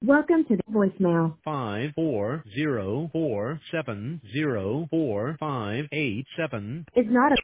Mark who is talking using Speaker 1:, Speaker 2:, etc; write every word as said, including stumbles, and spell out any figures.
Speaker 1: Welcome to the voicemail.
Speaker 2: five four zero four seven zero four five eight seven
Speaker 1: Is not a